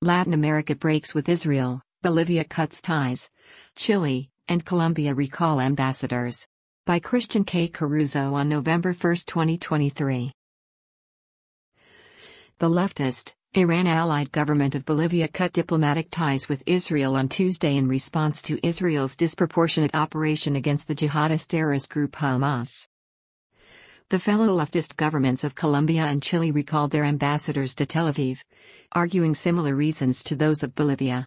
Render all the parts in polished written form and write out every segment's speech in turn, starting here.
Latin America breaks with Israel, Bolivia cuts ties. Chile and Colombia recall ambassadors. By Christian K. Caruso on November 1, 2023. The leftist, Iran-allied government of Bolivia cut diplomatic ties with Israel on Tuesday in response to Israel's disproportionate operation against the jihadist terrorist group Hamas. The fellow leftist governments of Colombia and Chile recalled their ambassadors to Tel Aviv, arguing similar reasons to those of Bolivia.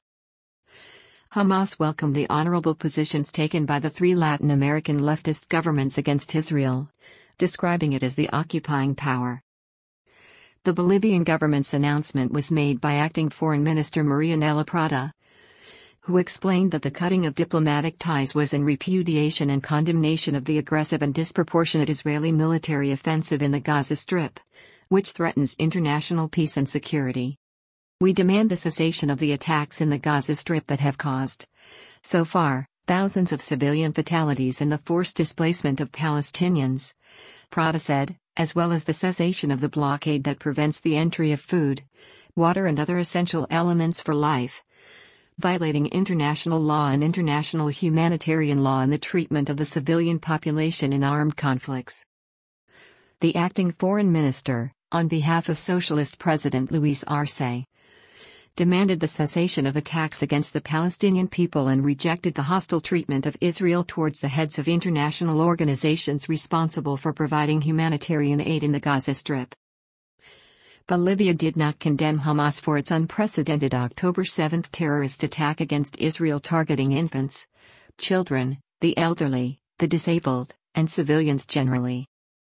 Hamas welcomed the honorable positions taken by the three Latin American leftist governments against Israel, describing it as the occupying power. The Bolivian government's announcement was made by Acting Foreign Minister Marianela Prada, who explained that the cutting of diplomatic ties was in repudiation and condemnation of the aggressive and disproportionate Israeli military offensive in the Gaza Strip, which threatens international peace and security. We demand the cessation of the attacks in the Gaza Strip that have caused, so far, thousands of civilian fatalities and the forced displacement of Palestinians, Prada said, as well as the cessation of the blockade that prevents the entry of food, water and other essential elements for life, violating international law and international humanitarian law in the treatment of the civilian population in armed conflicts. The acting foreign minister, on behalf of Socialist President Luis Arce, demanded the cessation of attacks against the Palestinian people and rejected the hostile treatment of Israel towards the heads of international organizations responsible for providing humanitarian aid in the Gaza Strip. Bolivia did not condemn Hamas for its unprecedented October 7 terrorist attack against Israel targeting infants, children, the elderly, the disabled, and civilians generally.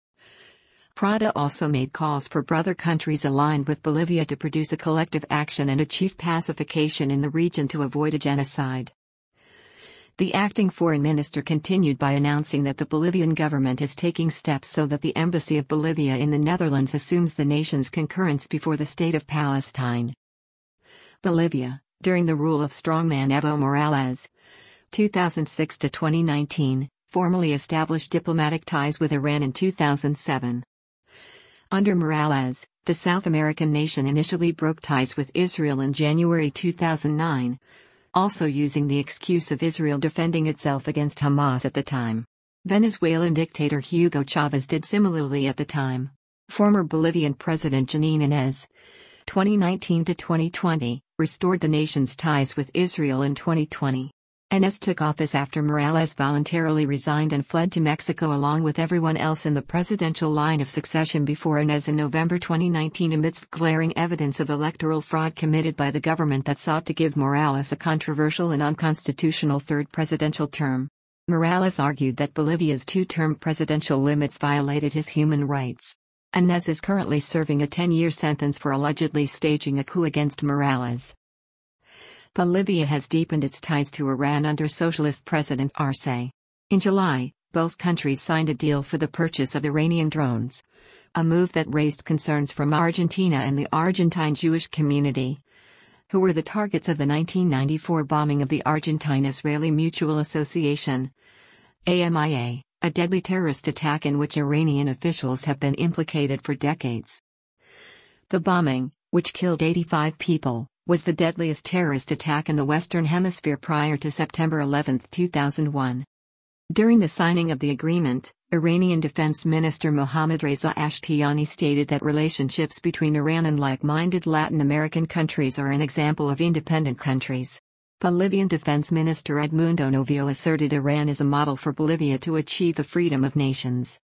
Prada also made calls for brother countries aligned with Bolivia to produce a collective action and achieve pacification in the region to avoid a genocide. The acting foreign minister continued by announcing that the Bolivian government is taking steps so that the Embassy of Bolivia in the Netherlands assumes the nation's concurrence before the State of Palestine. Bolivia, during the rule of strongman Evo Morales, 2006 to 2019, formally established diplomatic ties with Iran in 2007. Under Morales, the South American nation initially broke ties with Israel in January 2009, also using the excuse of Israel defending itself against Hamas at the time. Venezuelan dictator Hugo Chavez did similarly at the time. Former Bolivian President Jeanine Áñez, 2019 to 2020, restored the nation's ties with Israel in 2020. Áñez took office after Morales voluntarily resigned and fled to Mexico along with everyone else in the presidential line of succession before Áñez in November 2019 amidst glaring evidence of electoral fraud committed by the government that sought to give Morales a controversial and unconstitutional third presidential term. Morales argued that Bolivia's two-term presidential limits violated his human rights. Áñez is currently serving a 10-year sentence for allegedly staging a coup against Morales. Bolivia has deepened its ties to Iran under Socialist President Arce. In July, both countries signed a deal for the purchase of Iranian drones, a move that raised concerns from Argentina and the Argentine Jewish community, who were the targets of the 1994 bombing of the Argentine-Israeli Mutual Association, AMIA, a deadly terrorist attack in which Iranian officials have been implicated for decades. The bombing, which killed 85 people, was the deadliest terrorist attack in the Western Hemisphere prior to September 11, 2001. During the signing of the agreement, Iranian Defense Minister Mohammad Reza Ashtiani stated that relationships between Iran and like-minded Latin American countries are an example of independent countries. Bolivian Defense Minister Edmundo Novio asserted Iran is a model for Bolivia to achieve the freedom of nations.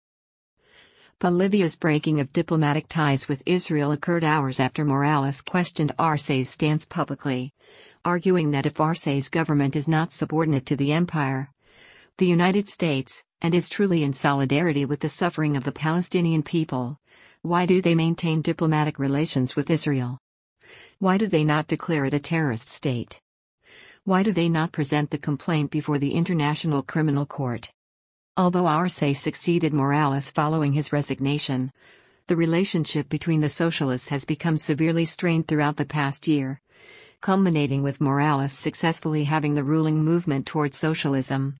Bolivia's breaking of diplomatic ties with Israel occurred hours after Morales questioned Arce's stance publicly, arguing that if Arce's government is not subordinate to the empire, the United States, and is truly in solidarity with the suffering of the Palestinian people, why do they maintain diplomatic relations with Israel? Why do they not declare it a terrorist state? Why do they not present the complaint before the International Criminal Court? Although Arce succeeded Morales following his resignation, the relationship between the socialists has become severely strained throughout the past year, culminating with Morales successfully having the ruling movement towards socialism,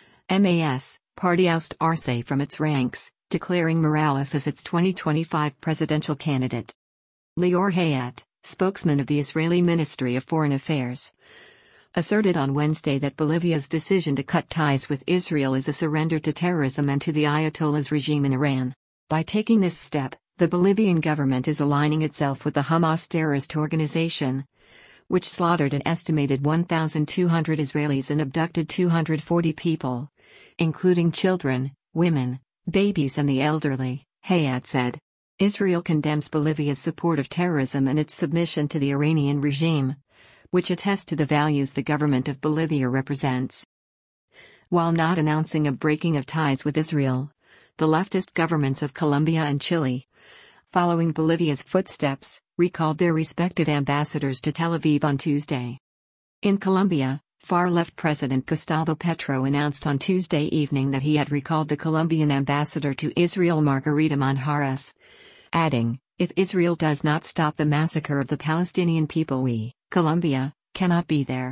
MAS, party oust Arce from its ranks, declaring Morales as its 2025 presidential candidate. Lior Hayat, spokesman of the Israeli Ministry of Foreign Affairs, asserted on Wednesday that Bolivia's decision to cut ties with Israel is a surrender to terrorism and to the Ayatollah's regime in Iran. By taking this step, the Bolivian government is aligning itself with the Hamas terrorist organization, which slaughtered an estimated 1,200 Israelis and abducted 240 people, including children, women, babies and the elderly, Hayat said. Israel condemns Bolivia's support of terrorism and its submission to the Iranian regime, which attests to the values the government of Bolivia represents. While not announcing a breaking of ties with Israel, the leftist governments of Colombia and Chile, following Bolivia's footsteps, recalled their respective ambassadors to Tel Aviv on Tuesday. In Colombia, far-left President Gustavo Petro announced on Tuesday evening that he had recalled the Colombian ambassador to Israel Margarita Manjarres, adding, "If Israel does not stop the massacre of the Palestinian people, we, Colombia, cannot be there."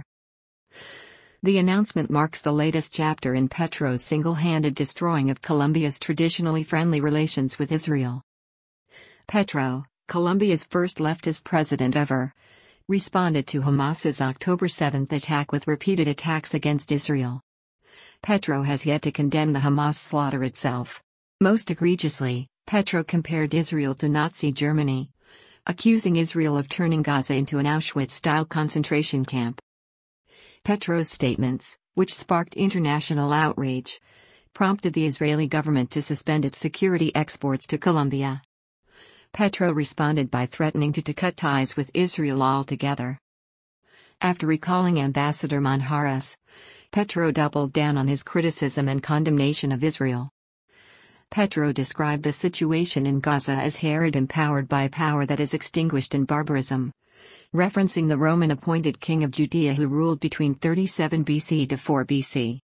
The announcement marks the latest chapter in Petro's single-handed destroying of Colombia's traditionally friendly relations with Israel. Petro, Colombia's first leftist president ever, responded to Hamas's October 7 attack with repeated attacks against Israel. Petro has yet to condemn the Hamas slaughter itself. Most egregiously, Petro compared Israel to Nazi Germany, accusing Israel of turning Gaza into an Auschwitz-style concentration camp. Petro's statements, which sparked international outrage, prompted the Israeli government to suspend its security exports to Colombia. Petro responded by threatening to cut ties with Israel altogether. After recalling Ambassador Manjarres, Petro doubled down on his criticism and condemnation of Israel. Petro described the situation in Gaza as Herod empowered by a power that is extinguished in barbarism, referencing the Roman-appointed king of Judea who ruled between 37 BC to 4 BC.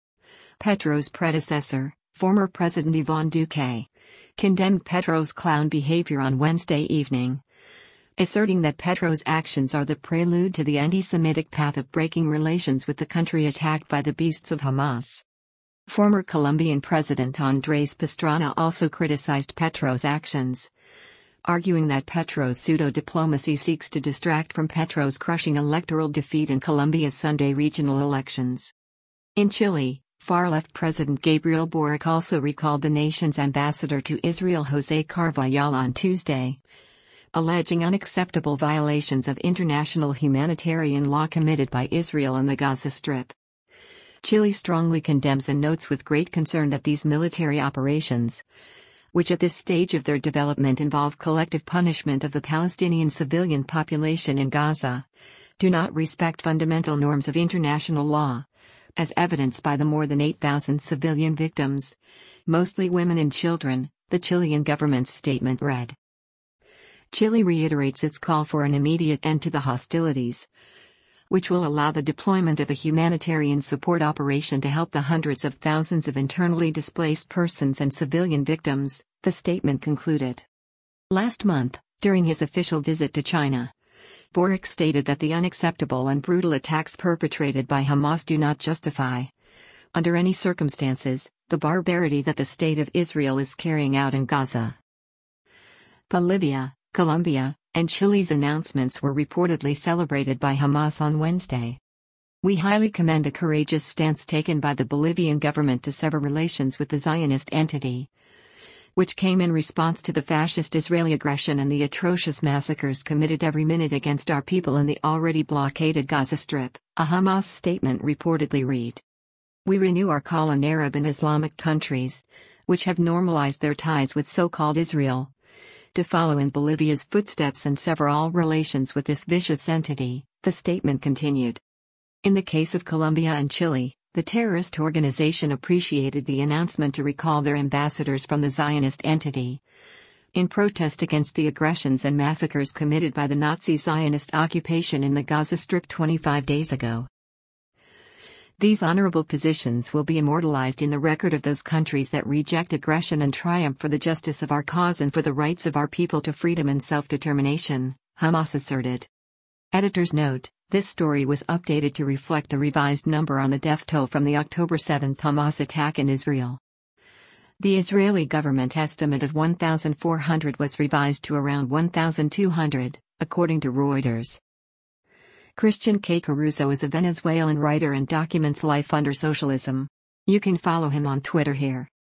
Petro's predecessor, former President Ivan Duque, condemned Petro's clown behavior on Wednesday evening, asserting that Petro's actions are the prelude to the anti-Semitic path of breaking relations with the country attacked by the beasts of Hamas. Former Colombian President Andrés Pastrana also criticized Petro's actions, arguing that Petro's pseudo-diplomacy seeks to distract from Petro's crushing electoral defeat in Colombia's Sunday regional elections. In Chile, far-left President Gabriel Boric also recalled the nation's ambassador to Israel José Carvajal on Tuesday, alleging unacceptable violations of international humanitarian law committed by Israel in the Gaza Strip. Chile strongly condemns and notes with great concern that these military operations, which at this stage of their development involve collective punishment of the Palestinian civilian population in Gaza, do not respect fundamental norms of international law, as evidenced by the more than 8,000 civilian victims, mostly women and children, the Chilean government's statement read. Chile reiterates its call for an immediate end to the hostilities, which will allow the deployment of a humanitarian support operation to help the hundreds of thousands of internally displaced persons and civilian victims, the statement concluded. Last month, during his official visit to China, Boric stated that the unacceptable and brutal attacks perpetrated by Hamas do not justify, under any circumstances, the barbarity that the State of Israel is carrying out in Gaza. Bolivia, Colombia, and Chile's announcements were reportedly celebrated by Hamas on Wednesday. "We highly commend the courageous stance taken by the Bolivian government to sever relations with the Zionist entity, which came in response to the fascist Israeli aggression and the atrocious massacres committed every minute against our people in the already blockaded Gaza Strip," a Hamas statement reportedly read. "We renew our call on Arab and Islamic countries, which have normalized their ties with so-called Israel, to follow in Bolivia's footsteps and sever all relations with this vicious entity," the statement continued. In the case of Colombia and Chile, the terrorist organization appreciated the announcement to recall their ambassadors from the Zionist entity, in protest against the aggressions and massacres committed by the Nazi Zionist occupation in the Gaza Strip 25 days ago. These honorable positions will be immortalized in the record of those countries that reject aggression and triumph for the justice of our cause and for the rights of our people to freedom and self-determination, Hamas asserted. Editor's note: this story was updated to reflect the revised number on the death toll from the October 7 Hamas attack in Israel. The Israeli government estimate of 1,400 was revised to around 1,200, according to Reuters. Christian K. Caruso is a Venezuelan writer and documents life under socialism. You can follow him on Twitter here.